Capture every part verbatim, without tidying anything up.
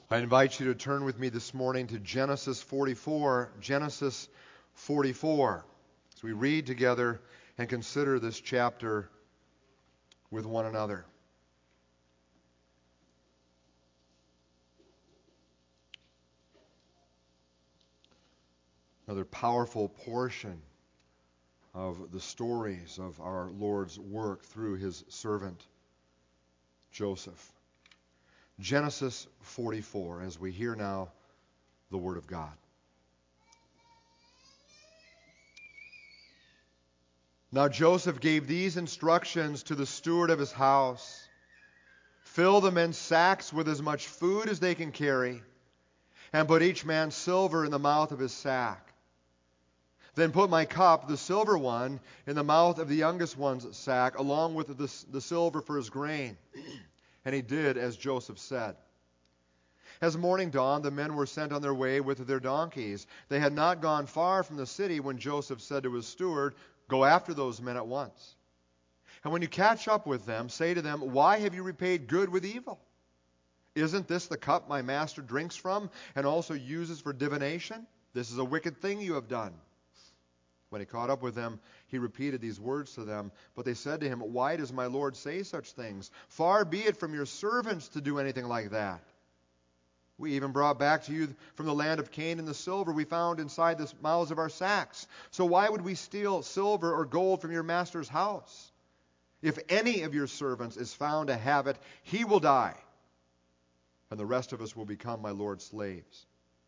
I invite you to turn with me this morning to Genesis forty-four. Genesis forty-four. As we read together and consider this chapter with one another. Another powerful portion of the stories of our Lord's work through his servant Joseph. Genesis forty-four, as we hear now the Word of God. Now Joseph gave these instructions to the steward of his house. Fill the men's sacks with as much food as they can carry, and put each man's silver in the mouth of his sack. Then put my cup, the silver one, in the mouth of the youngest one's sack, along with the, the silver for his grain. And he did as Joseph said. As morning dawned, the men were sent on their way with their donkeys. They had not gone far from the city when Joseph said to his steward, "Go after those men at once. And when you catch up with them, say to them, 'Why have you repaid good with evil? Isn't this the cup my master drinks from and also uses for divination? This is a wicked thing you have done.' When he caught up with them, he repeated these words to them. But they said to him, 'Why does my Lord say such things? Far be it from your servants to do anything like that. We even brought back to you from the land of Canaan the silver we found inside the mouths of our sacks. So why would we steal silver or gold from your master's house? If any of your servants is found to have it, he will die, and the rest of us will become my Lord's slaves.'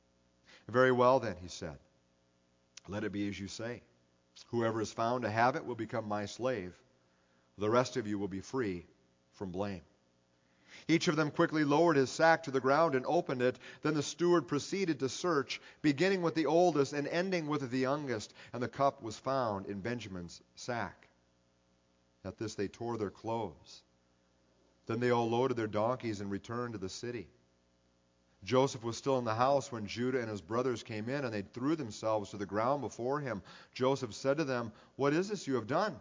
'Very well then,' he said. 'Let it be as you say. Whoever is found to have it will become my slave. The rest of you will be free from blame.' Each of them quickly lowered his sack to the ground and opened it. Then the steward proceeded to search, beginning with the oldest and ending with the youngest, and the cup was found in Benjamin's sack. At this they tore their clothes. Then they all loaded their donkeys and returned to the city. Joseph was still in the house when Judah and his brothers came in, and they threw themselves to the ground before him. Joseph said to them, 'What is this you have done?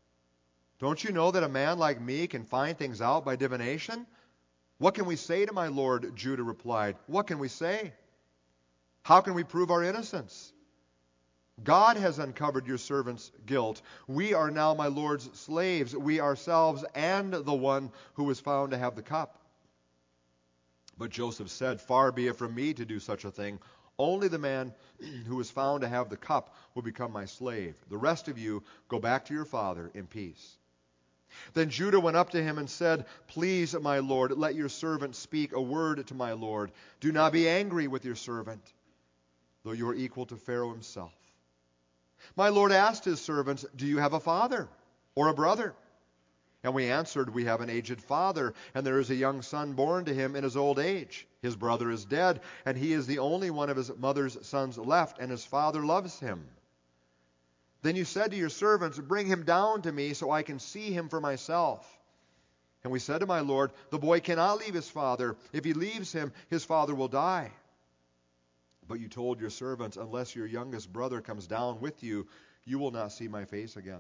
Don't you know that a man like me can find things out by divination?' 'What can we say to my lord?' Judah replied. 'What can we say? How can we prove our innocence? God has uncovered your servant's guilt. We are now my lord's slaves, we ourselves and the one who was found to have the cup.' But Joseph said, 'Far be it from me to do such a thing. Only the man who was found to have the cup will become my slave. The rest of you go back to your father in peace.' Then Judah went up to him and said, 'Please, my lord, let your servant speak a word to my lord. Do not be angry with your servant, though you are equal to Pharaoh himself.' My lord asked his servants, 'Do you have a father or a brother?' And we answered, 'We have an aged father, and there is a young son born to him in his old age. His brother is dead, and he is the only one of his mother's sons left, and his father loves him.' Then you said to your servants, 'Bring him down to me so I can see him for myself.' And we said to my lord, 'The boy cannot leave his father. If he leaves him, his father will die.' But you told your servants, 'Unless your youngest brother comes down with you, you will not see my face again.'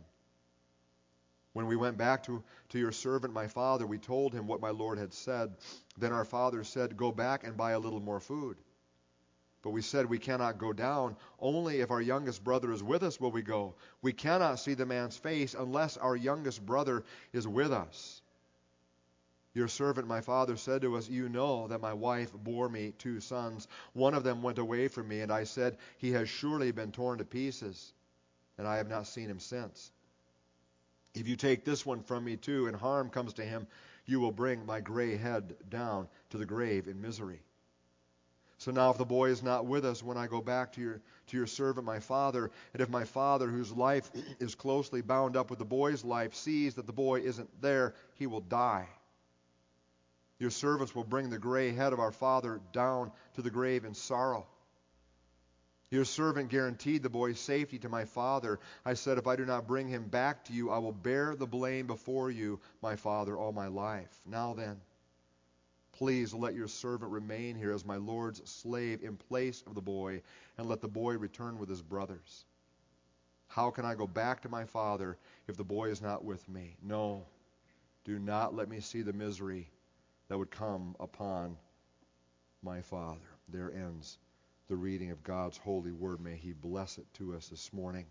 When we went back to, to your servant my father, we told him what my lord had said. Then our father said, 'Go back and buy a little more food.' But we said, 'We cannot go down. Only if our youngest brother is with us will we go. We cannot see the man's face unless our youngest brother is with us.' Your servant my father said to us, 'You know that my wife bore me two sons. One of them went away from me, and I said, "He has surely been torn to pieces," and I have not seen him since. If you take this one from me too, and harm comes to him, you will bring my gray head down to the grave in misery. So now if the boy is not with us when I go back to your to your servant my father, and if my father, whose life is closely bound up with the boy's life, sees that the boy isn't there, he will die. Your servants will bring the gray head of our father down to the grave in sorrow.' Your servant guaranteed the boy's safety to my father. I said, 'If I do not bring him back to you, I will bear the blame before you, my father, all my life. Now then, please let your servant remain here as my lord's slave in place of the boy, and let the boy return with his brothers. How can I go back to my father if the boy is not with me? No, do not let me see the misery that would come upon my Father. There ends the reading of God's holy word. May He bless it to us this morning.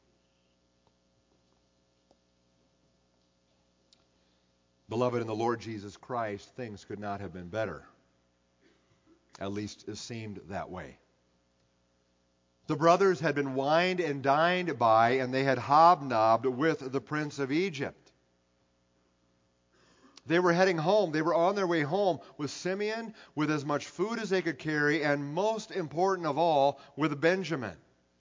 Beloved in the Lord Jesus Christ, things could not have been better. At least it seemed that way. The brothers had been wined and dined by, and they had hobnobbed with the prince of Egypt. They were heading home. They were on their way home with Simeon, with as much food as they could carry, and most important of all, with Benjamin.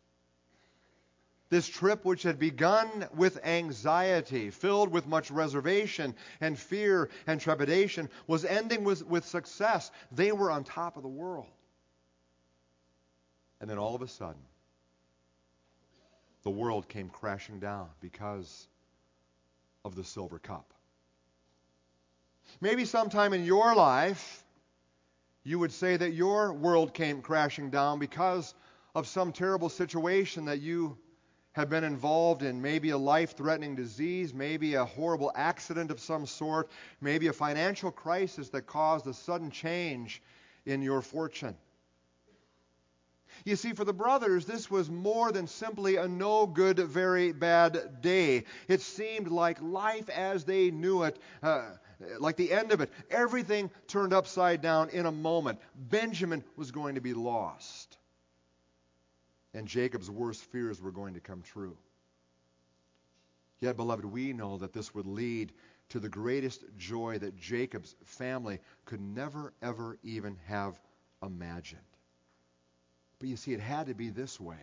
This trip, which had begun with anxiety, filled with much reservation and fear and trepidation, was ending with, with success. They were on top of the world. And then all of a sudden, the world came crashing down because of the silver cup. Maybe sometime in your life, you would say that your world came crashing down because of some terrible situation that you have been involved in. Maybe a life-threatening disease, maybe a horrible accident of some sort, maybe a financial crisis that caused a sudden change in your fortune. You see, for the brothers, this was more than simply a no good, very bad day. It seemed like life as they knew it, uh, like the end of it. Everything turned upside down in a moment. Benjamin was going to be lost. And Jacob's worst fears were going to come true. Yet, beloved, we know that this would lead to the greatest joy that Jacob's family could never, ever even have imagined. But you see, it had to be this way.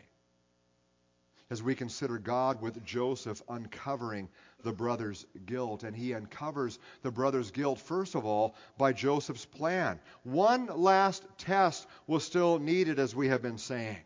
As we consider God with Joseph uncovering the brothers' guilt. And he uncovers the brothers' guilt, first of all, by Joseph's plan. One last test was still needed, as we have been saying.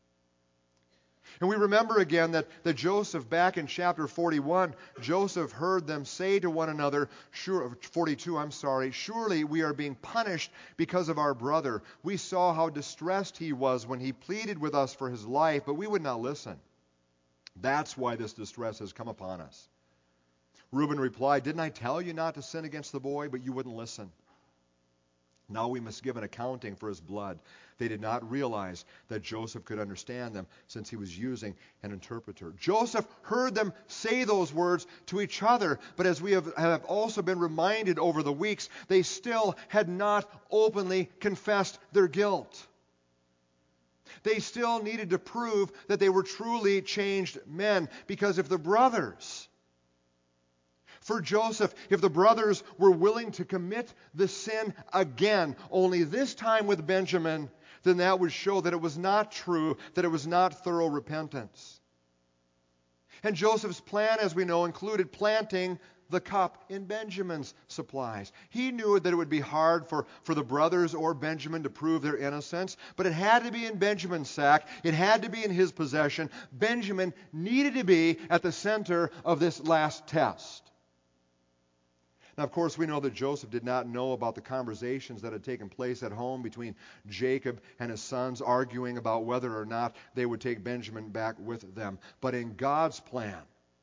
And we remember again that, that Joseph, back in chapter forty-one, Joseph heard them say to one another, sure, forty-two, I'm sorry, surely we are being punished because of our brother. We saw how distressed he was when he pleaded with us for his life, but we would not listen. That's why this distress has come upon us. Reuben replied, didn't I tell you not to sin against the boy, but you wouldn't listen? Now we must give an accounting for his blood. They did not realize that Joseph could understand them since he was using an interpreter. Joseph heard them say those words to each other, but as we have, have also been reminded over the weeks, they still had not openly confessed their guilt. They still needed to prove that they were truly changed men, because if the brothers... For Joseph, if the brothers were willing to commit the sin again, only this time with Benjamin, then that would show that it was not true, that it was not thorough repentance. And Joseph's plan, as we know, included planting the cup in Benjamin's supplies. He knew that it would be hard for, for the brothers or Benjamin to prove their innocence, but it had to be in Benjamin's sack. It had to be in his possession. Benjamin needed to be at the center of this last test. Now, of course, we know that Joseph did not know about the conversations that had taken place at home between Jacob and his sons, arguing about whether or not they would take Benjamin back with them. But in God's plan,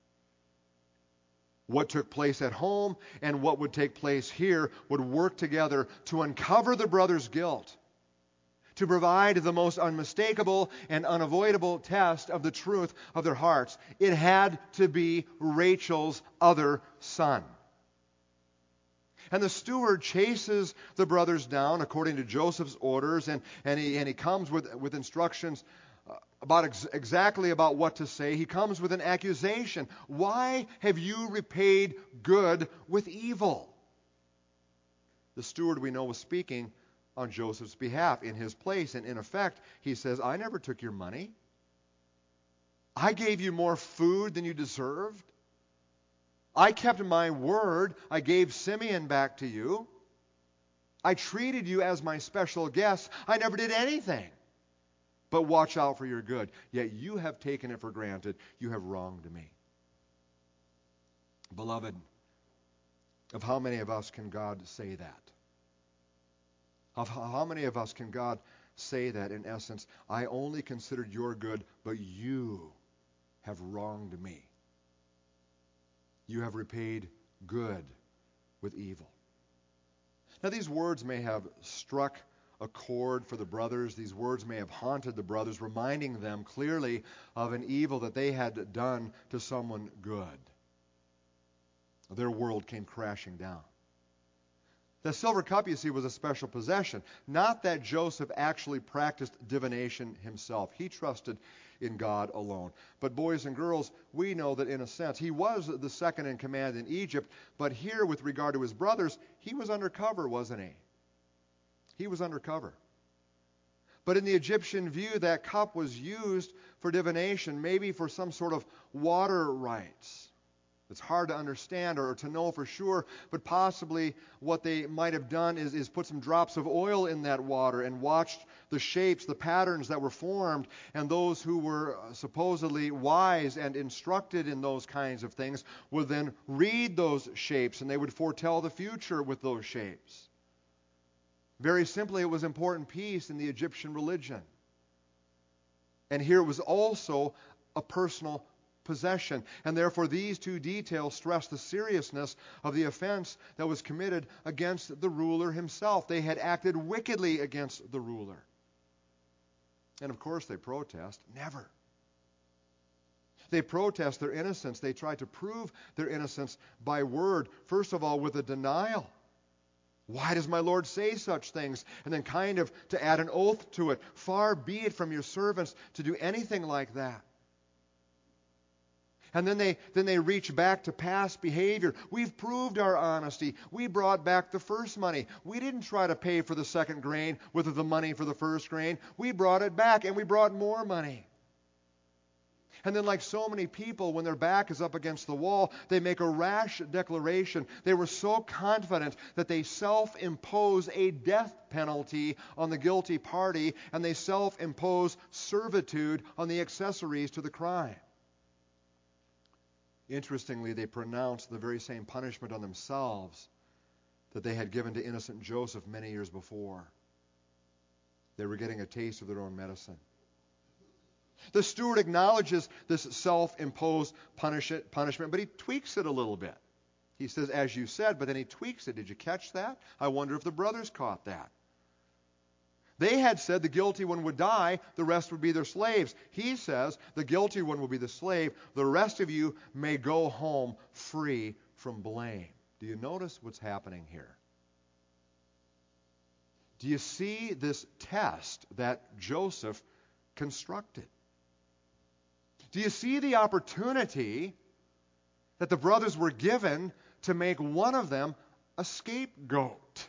what took place at home and what would take place here would work together to uncover the brothers' guilt, to provide the most unmistakable and unavoidable test of the truth of their hearts. It had to be Rachel's other son. And the steward chases the brothers down according to Joseph's orders, and, and, he, and he comes with, with instructions about ex- exactly about what to say. He comes with an accusation. Why have you repaid good with evil? The steward, we know, was speaking on Joseph's behalf in his place, and in effect, he says, I never took your money. I gave you more food than you deserved. I kept my word. I gave Simeon back to you. I treated you as my special guest. I never did anything but watch out for your good. Yet you have taken it for granted. You have wronged me. Beloved, of how many of us can God say that? Of how many of us can God say that in essence? I only considered your good, but you have wronged me. You have repaid good with evil. Now, these words may have struck accord for the brothers. These words may have haunted the brothers, reminding them clearly of an evil that they had done to someone good. Their world came crashing down. The silver cup, you see, was a special possession. Not that Joseph actually practiced divination himself. He trusted in God alone. But boys and girls, we know that in a sense, he was the second in command in Egypt, but here with regard to his brothers, he was undercover, wasn't he? He was undercover. But in the Egyptian view, that cup was used for divination, maybe for some sort of water rites. It's hard to understand or to know for sure, but possibly what they might have done is, is put some drops of oil in that water and watched the shapes, the patterns that were formed, and those who were supposedly wise and instructed in those kinds of things would then read those shapes, and they would foretell the future with those shapes. Very simply, it was an important piece in the Egyptian religion. And here it was also a personal possession. And therefore these two details stress the seriousness of the offense that was committed against the ruler himself. They had acted wickedly against the ruler. And of course they protest. Never. They protest their innocence. They try to prove their innocence by word. First of all, with a denial. Why does my Lord say such things? And then kind of to add an oath to it. Far be it from your servants to do anything like that. And then they then they reach back to past behavior. We've proved our honesty. We brought back the first money. We didn't try to pay for the second grain with the money for the first grain. We brought it back, and we brought more money. And then, like so many people, when their back is up against the wall, they make a rash declaration. They were so confident that they self-impose a death penalty on the guilty party, and they self-impose servitude on the accessories to the crime. Interestingly, they pronounced the very same punishment on themselves that they had given to innocent Joseph many years before. They were getting a taste of their own medicine. The steward acknowledges this self-imposed punish- punishment, but he tweaks it a little bit. He says, as you said, but then he tweaks it. Did you catch that? I wonder if the brothers caught that. They had said the guilty one would die, the rest would be their slaves. He says the guilty one will be the slave. The rest of you may go home free from blame. Do you notice what's happening here? Do you see this test that Joseph constructed? Do you see the opportunity that the brothers were given to make one of them a scapegoat?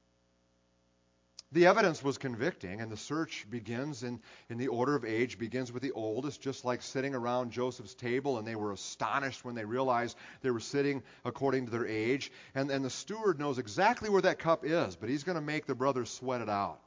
The evidence was convicting, and the search begins in, in the order of age, begins with the oldest, just like sitting around Joseph's table, and they were astonished when they realized they were sitting according to their age. And, and the steward knows exactly where that cup is, but he's going to make the brothers sweat it out.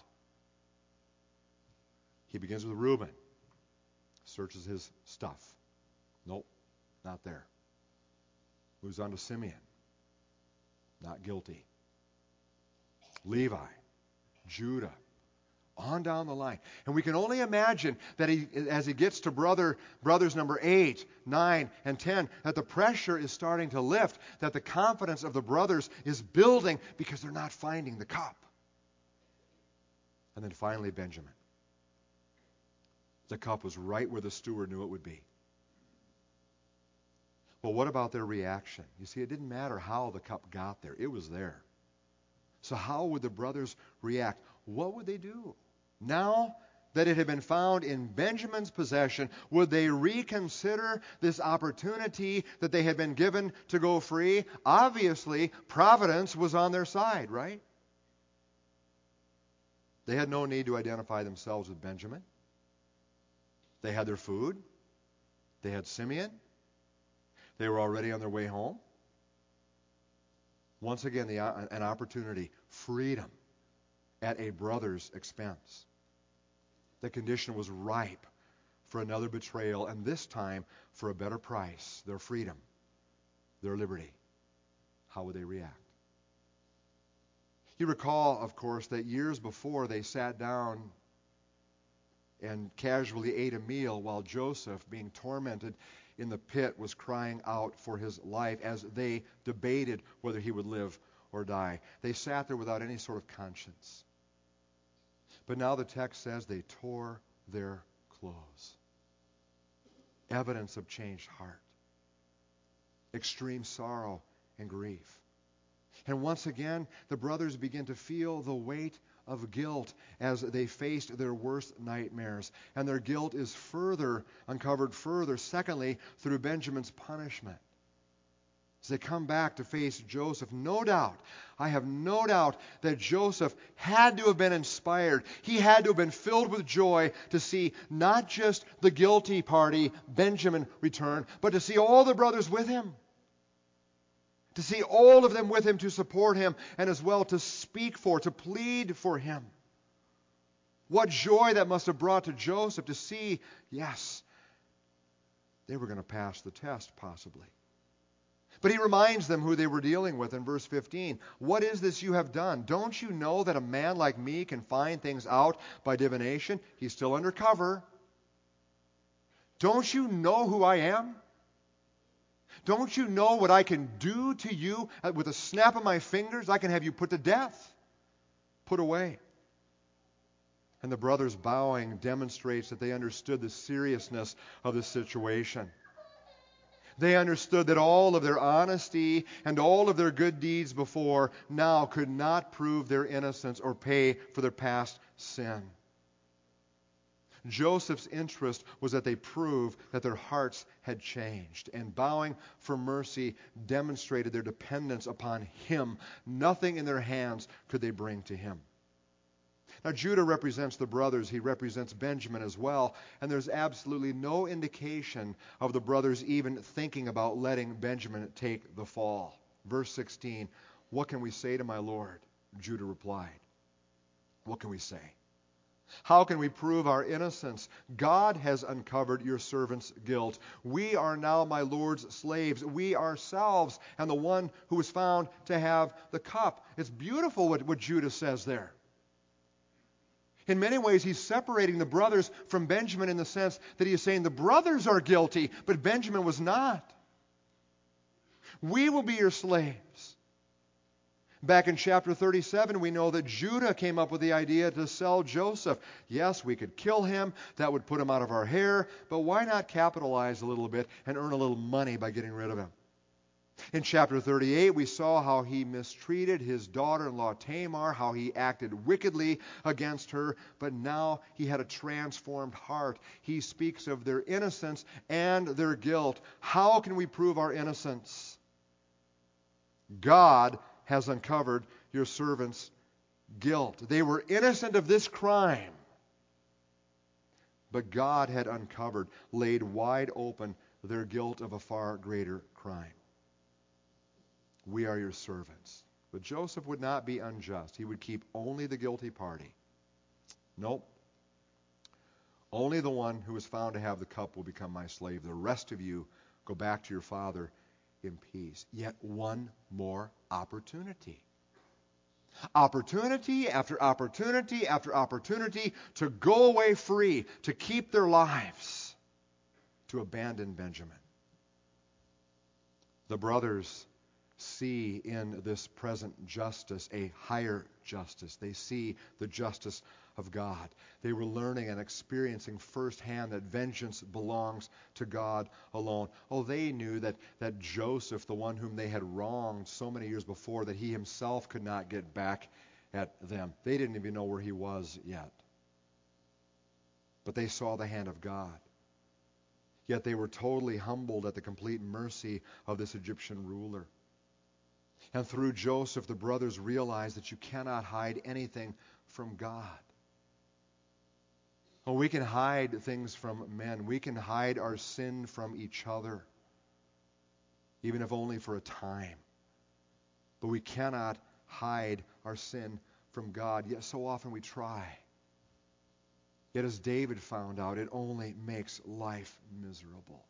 He begins with Reuben, searches his stuff. Nope, not there. Moves on to Simeon, not guilty. Levi, Judah, on down the line. And we can only imagine that he, as he gets to brother, brothers number eight, nine, and ten, that the pressure is starting to lift, that the confidence of the brothers is building because they're not finding the cup. And then finally, Benjamin. The cup was right where the steward knew it would be. Well, what about their reaction? You see, it didn't matter how the cup got there. It was there. So how would the brothers react? What would they do? Now that it had been found in Benjamin's possession, would they reconsider this opportunity that they had been given to go free? Obviously, providence was on their side, right? They had no need to identify themselves with Benjamin. They had their food. They had Simeon. They were already on their way home. Once again, the, an opportunity, freedom at a brother's expense. The condition was ripe for another betrayal, and this time for a better price, their freedom, their liberty. How would they react? You recall, of course, that years before they sat down and casually ate a meal while Joseph, being tormented in the pit, was crying out for his life as they debated whether he would live or die. They sat there without any sort of conscience. But now the text says they tore their clothes. Evidence of changed heart. Extreme sorrow and grief. And once again, the brothers begin to feel the weight of guilt as they faced their worst nightmares. And their guilt is further uncovered further, secondly, through Benjamin's punishment. As they come back to face Joseph, no doubt, I have no doubt that Joseph had to have been inspired. He had to have been filled with joy to see not just the guilty party, Benjamin, return, but to see all the brothers with him. To see all of them with him to support him, and as well to speak for, to plead for him. What joy that must have brought to Joseph to see, yes, they were going to pass the test, possibly. But he reminds them who they were dealing with in verse fifteen. What is this you have done? Don't you know that a man like me can find things out by divination? He's still undercover. Don't you know who I am? Don't you know what I can do to you with a snap of my fingers? I can have you put to death, put away. And the brothers bowing demonstrates that they understood the seriousness of the situation. They understood that all of their honesty and all of their good deeds before now could not prove their innocence or pay for their past sin. Joseph's interest was that they prove that their hearts had changed. And bowing for mercy demonstrated their dependence upon him. Nothing in their hands could they bring to him. Now, Judah represents the brothers. He represents Benjamin as well. And there's absolutely no indication of the brothers even thinking about letting Benjamin take the fall. Verse sixteen, what can we say to my Lord? Judah replied. What can we say? How can we prove our innocence? God has uncovered your servant's guilt. We are now my Lord's slaves. We ourselves and the one who was found to have the cup. It's beautiful what, what Judah says there. In many ways, he's separating the brothers from Benjamin in the sense that he is saying the brothers are guilty, but Benjamin was not. We will be your slaves. Back in chapter thirty-seven, we know that Judah came up with the idea to sell Joseph. Yes, we could kill him. That would put him out of our hair. But why not capitalize a little bit and earn a little money by getting rid of him? In chapter thirty-eight, we saw how he mistreated his daughter-in-law Tamar, how he acted wickedly against her, but now he had a transformed heart. He speaks of their innocence and their guilt. How can we prove our innocence? God has uncovered your servant's guilt. They were innocent of this crime, but God had uncovered, laid wide open their guilt of a far greater crime. We are your servants. But Joseph would not be unjust. He would keep only the guilty party. Nope. Only the one who is found to have the cup will become my slave. The rest of you go back to your father in peace. Yet one more opportunity. Opportunity after opportunity after opportunity to go away free, to keep their lives, to abandon Benjamin. The brothers see in this present justice a higher justice. They see the justice of God. They were learning and experiencing firsthand that vengeance belongs to God alone. Oh, they knew that, that Joseph, the one whom they had wronged so many years before, that he himself could not get back at them. They didn't even know where he was yet. But they saw the hand of God. Yet they were totally humbled at the complete mercy of this Egyptian ruler. And through Joseph, the brothers realized that you cannot hide anything from God. Oh, we can hide things from men. We can hide our sin from each other, even if only for a time. But we cannot hide our sin from God. Yet so often we try. Yet as David found out, it only makes life miserable.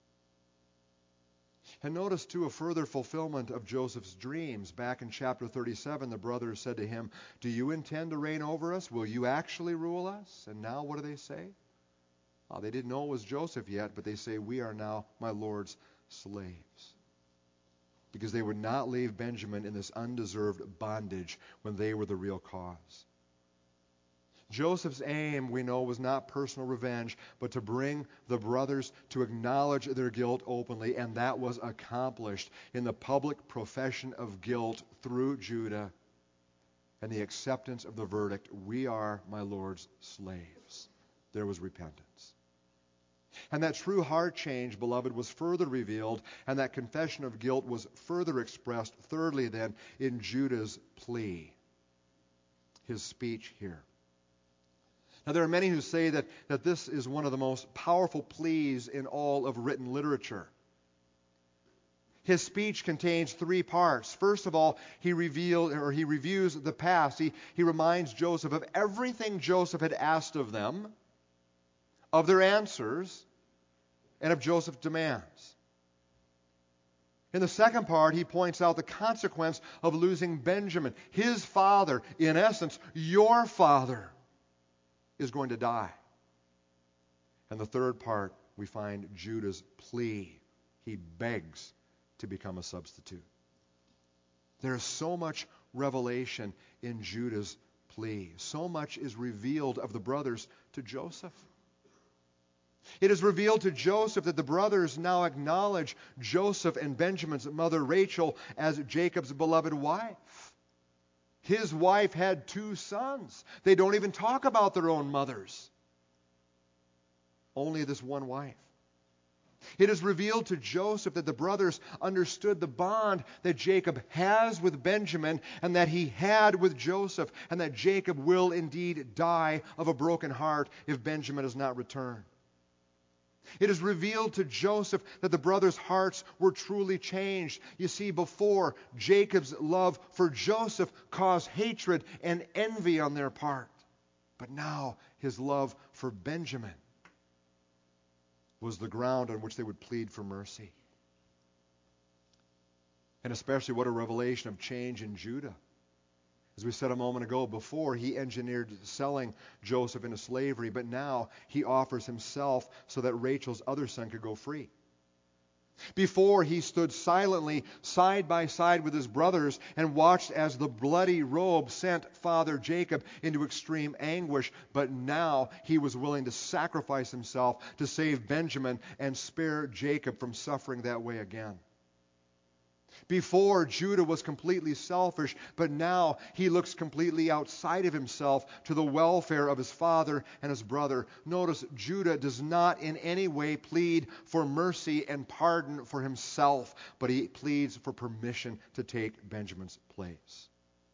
And notice, too, a further fulfillment of Joseph's dreams. Back in chapter thirty-seven, the brothers said to him, "Do you intend to reign over us? Will you actually rule us?" And now what do they say? Oh, they didn't know it was Joseph yet, but they say, "We are now my Lord's slaves." Because they would not leave Benjamin in this undeserved bondage when they were the real cause. Joseph's aim, we know, was not personal revenge, but to bring the brothers to acknowledge their guilt openly, and that was accomplished in the public profession of guilt through Judah and the acceptance of the verdict, "We are my Lord's slaves." There was repentance. And that true heart change, beloved, was further revealed, and that confession of guilt was further expressed, thirdly then, in Judah's plea, his speech here. Now, there are many who say that, that this is one of the most powerful pleas in all of written literature. His speech contains three parts. First of all, he revealed or he reviews the past. He, he reminds Joseph of everything Joseph had asked of them, of their answers, and of Joseph's demands. In the second part, he points out the consequence of losing Benjamin. His father, in essence, your father, is going to die. And the third part, we find Judah's plea. He begs to become a substitute. There is so much revelation in Judah's plea. So much is revealed of the brothers to Joseph. It is revealed to Joseph that the brothers now acknowledge Joseph and Benjamin's mother Rachel as Jacob's beloved wife. His wife had two sons. They don't even talk about their own mothers. Only this one wife. It is revealed to Joseph that the brothers understood the bond that Jacob has with Benjamin and that he had with Joseph, and that Jacob will indeed die of a broken heart if Benjamin does not return. It is revealed to Joseph that the brothers' hearts were truly changed. You see, before, Jacob's love for Joseph caused hatred and envy on their part. But now, his love for Benjamin was the ground on which they would plead for mercy. And especially what a revelation of change in Judah. As we said a moment ago, before he engineered selling Joseph into slavery, but now he offers himself so that Rachel's other son could go free. Before, he stood silently side by side with his brothers and watched as the bloody robe sent father Jacob into extreme anguish, but now he was willing to sacrifice himself to save Benjamin and spare Jacob from suffering that way again. Before, Judah was completely selfish, but now he looks completely outside of himself to the welfare of his father and his brother. Notice, Judah does not in any way plead for mercy and pardon for himself, but he pleads for permission to take Benjamin's place.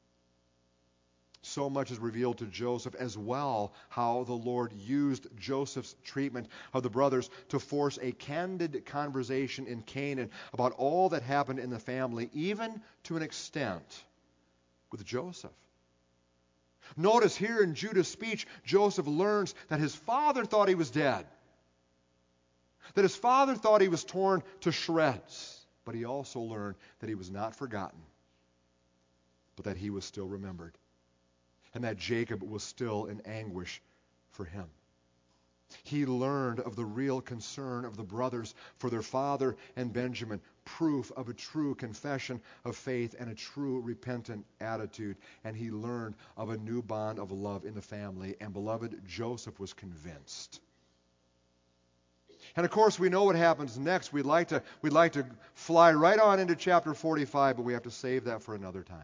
So much is revealed to Joseph as well, how the Lord used Joseph's treatment of the brothers to force a candid conversation in Canaan about all that happened in the family, even to an extent with Joseph. Notice here in Judah's speech, Joseph learns that his father thought he was dead, that his father thought he was torn to shreds, but he also learned that he was not forgotten, but that he was still remembered, and that Jacob was still in anguish for him. He learned of the real concern of the brothers for their father and Benjamin, proof of a true confession of faith and a true repentant attitude. And he learned of a new bond of love in the family. And beloved, Joseph was convinced. And of course, we know what happens next. We'd like to, we'd like to fly right on into chapter forty-five, but we have to save that for another time.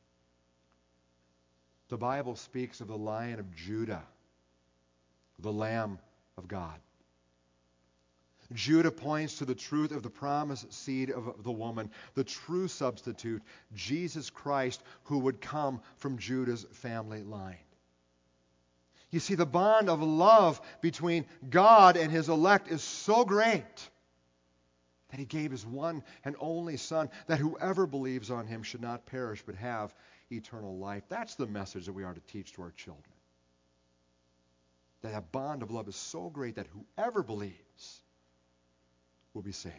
The Bible speaks of the Lion of Judah, the Lamb of God. Judah points to the truth of the promised seed of the woman, the true substitute, Jesus Christ, who would come from Judah's family line. You see, the bond of love between God and his elect is so great that he gave his one and only Son, that whoever believes on him should not perish but have eternal life. That's the message that we are to teach to our children. That that bond of love is so great that whoever believes will be saved.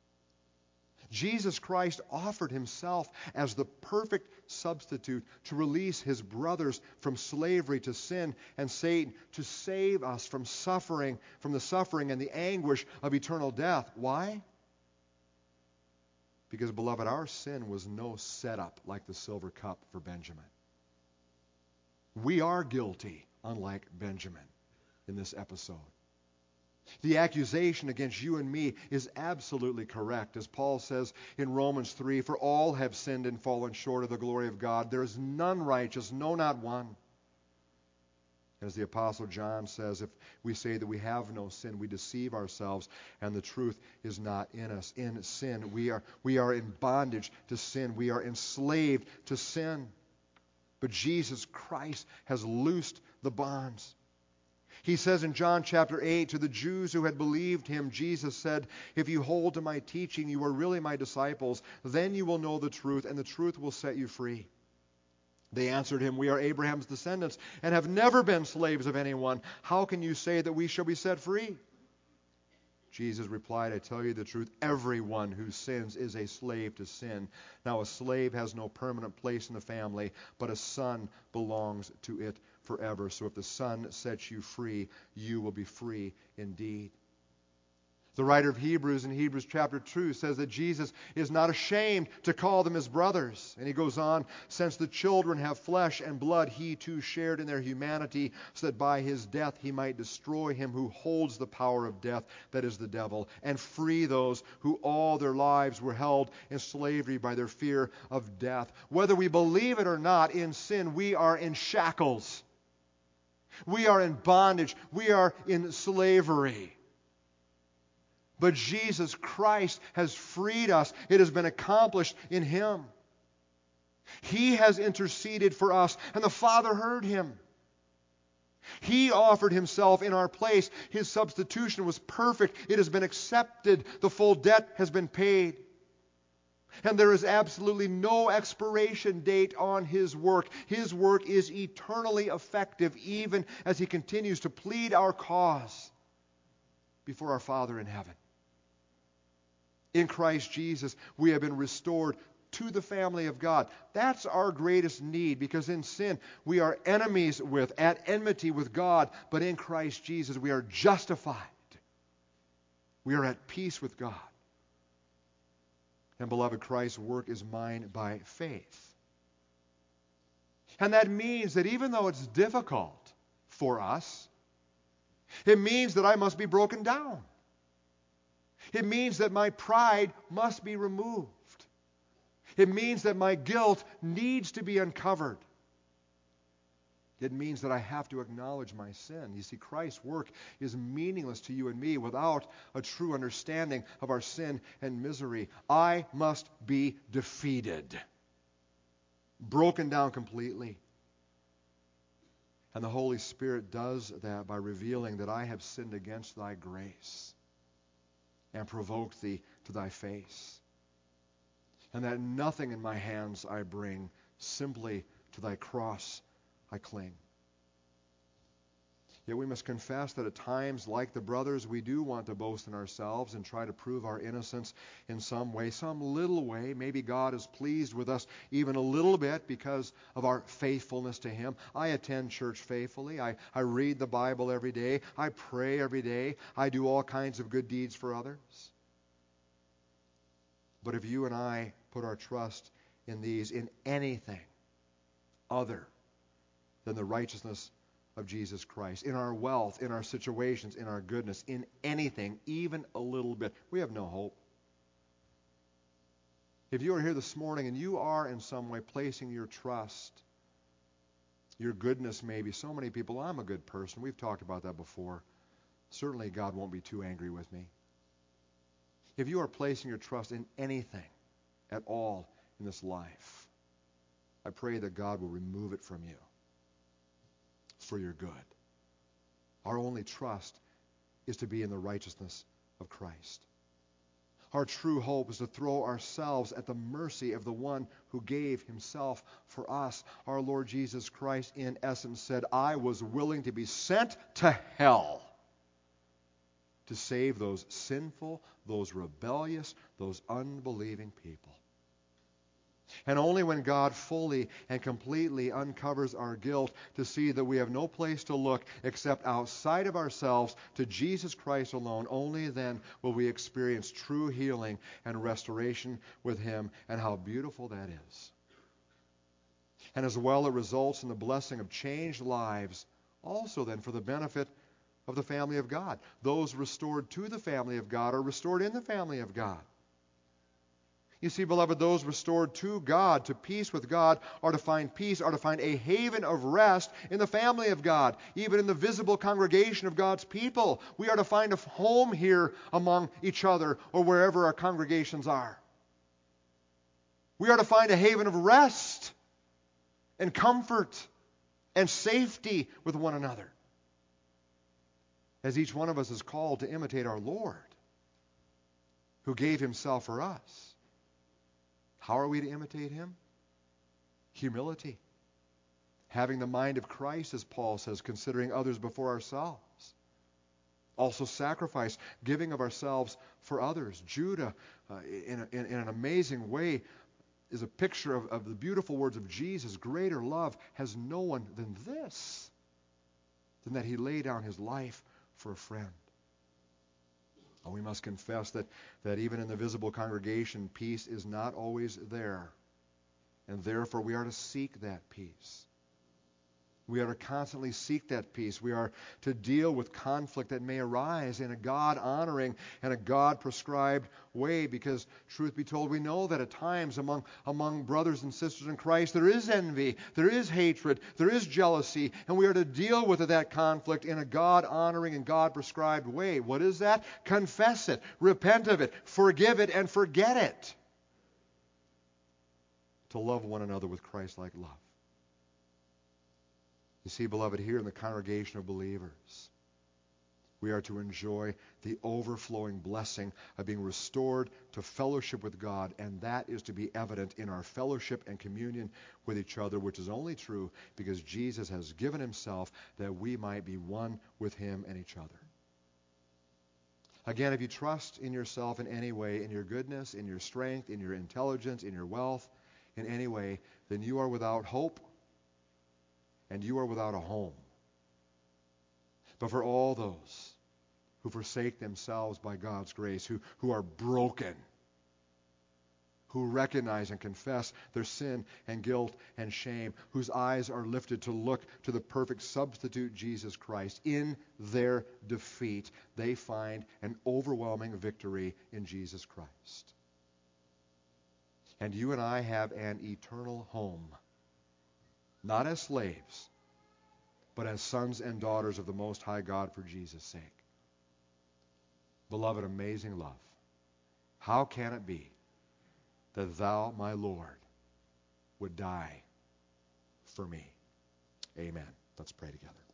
Jesus Christ offered himself as the perfect substitute to release his brothers from slavery to sin and Satan, to save us from suffering, from the suffering and the anguish of eternal death. Why? Because, beloved, our sin was no setup like the silver cup for Benjamin. We are guilty unlike Benjamin in this episode. The accusation against you and me is absolutely correct. As Paul says in Romans three, for all have sinned and fallen short of the glory of God. There is none righteous, no, not one. As the Apostle John says, if we say that we have no sin, we deceive ourselves, and the truth is not in us. In sin, we are, we are in bondage to sin. We are enslaved to sin. But Jesus Christ has loosed the bonds. He says in John chapter eight, to the Jews who had believed him, Jesus said, if you hold to my teaching, you are really my disciples. Then you will know the truth, and the truth will set you free. They answered him, we are Abraham's descendants and have never been slaves of anyone. How can you say that we shall be set free? Jesus replied, I tell you the truth, everyone who sins is a slave to sin. Now a slave has no permanent place in the family, but a son belongs to it forever. So if the Son sets you free, you will be free indeed. The writer of Hebrews in Hebrews chapter two says that Jesus is not ashamed to call them his brothers. And he goes on, since the children have flesh and blood, he too shared in their humanity, so that by his death he might destroy him who holds the power of death, that is the devil, and free those who all their lives were held in slavery by their fear of death. Whether we believe it or not, in sin we are in shackles. We are in bondage. We are in slavery. But Jesus Christ has freed us. It has been accomplished in him. He has interceded for us, and the Father heard him. He offered himself in our place. His substitution was perfect. It has been accepted. The full debt has been paid. And there is absolutely no expiration date on his work. His work is eternally effective, even as he continues to plead our cause before our Father in heaven. In Christ Jesus, we have been restored to the family of God. That's our greatest need, because in sin, we are enemies with, at enmity with God. But in Christ Jesus, we are justified. We are at peace with God. And beloved, Christ's work is mine by faith. And that means that even though it's difficult for us, it means that I must be broken down. It means that my pride must be removed. It means that my guilt needs to be uncovered. It means that I have to acknowledge my sin. You see, Christ's work is meaningless to you and me without a true understanding of our sin and misery. I must be defeated, broken down completely. And the Holy Spirit does that by revealing that I have sinned against thy grace and provoked thee to thy face, and that nothing in my hands I bring, simply to thy cross I cling. Yet we must confess that at times, like the brothers, we do want to boast in ourselves and try to prove our innocence in some way, some little way. Maybe God is pleased with us even a little bit because of our faithfulness to him. I attend church faithfully. I, I read the Bible every day. I pray every day. I do all kinds of good deeds for others. But if you and I put our trust in these, in anything other than the righteousness of Jesus Christ, in our wealth, in our situations, in our goodness, in anything, even a little bit, we have no hope. If you are here this morning and you are in some way placing your trust, your goodness maybe, so many people, I'm a good person. We've talked about that before. Certainly God won't be too angry with me. If you are placing your trust in anything at all in this life, I pray that God will remove it from you for your good. Our only trust is to be in the righteousness of Christ. Our true hope is to throw ourselves at the mercy of the one who gave himself for us. Our Lord Jesus Christ, in essence, said, I was willing to be sent to hell to save those sinful, those rebellious, those unbelieving people. And only when God fully and completely uncovers our guilt to see that we have no place to look except outside of ourselves to Jesus Christ alone, only then will we experience true healing and restoration with him. And how beautiful that is. And as well, it results in the blessing of changed lives also then for the benefit of the family of God. Those restored to the family of God are restored in the family of God. You see, beloved, those restored to God, to peace with God, are to find peace, are to find a haven of rest in the family of God, even in the visible congregation of God's people. We are to find a home here among each other or wherever our congregations are. We are to find a haven of rest and comfort and safety with one another, as each one of us is called to imitate our Lord, who gave himself for us. How are we to imitate him? Humility. Having the mind of Christ, as Paul says, considering others before ourselves. Also sacrifice, giving of ourselves for others. Judah, uh, in, a, in, in an amazing way, is a picture of, of the beautiful words of Jesus. Greater love has no one than this, than that he laid down his life for a friend. And we must confess that, that even in the visible congregation, peace is not always there. And therefore, we are to seek that peace. We are to constantly seek that peace. We are to deal with conflict that may arise in a God-honoring and a God-prescribed way, because, truth be told, we know that at times among, among brothers and sisters in Christ there is envy, there is hatred, there is jealousy, and we are to deal with that conflict in a God-honoring and God-prescribed way. What is that? Confess it, repent of it, forgive it, and forget it. To love one another with Christ-like love. You see, beloved, here in the congregation of believers, we are to enjoy the overflowing blessing of being restored to fellowship with God, and that is to be evident in our fellowship and communion with each other, which is only true because Jesus has given himself that we might be one with him and each other. Again, if you trust in yourself in any way, in your goodness, in your strength, in your intelligence, in your wealth, in any way, then you are without hope and you are without a home. But for all those who forsake themselves by God's grace, who, who are broken, who recognize and confess their sin and guilt and shame, whose eyes are lifted to look to the perfect substitute, Jesus Christ, in their defeat, they find an overwhelming victory in Jesus Christ. And you and I have an eternal home, not as slaves, but as sons and daughters of the Most High God for Jesus' sake. Beloved, amazing love. How can it be that thou, my Lord, would die for me? Amen. Let's pray together.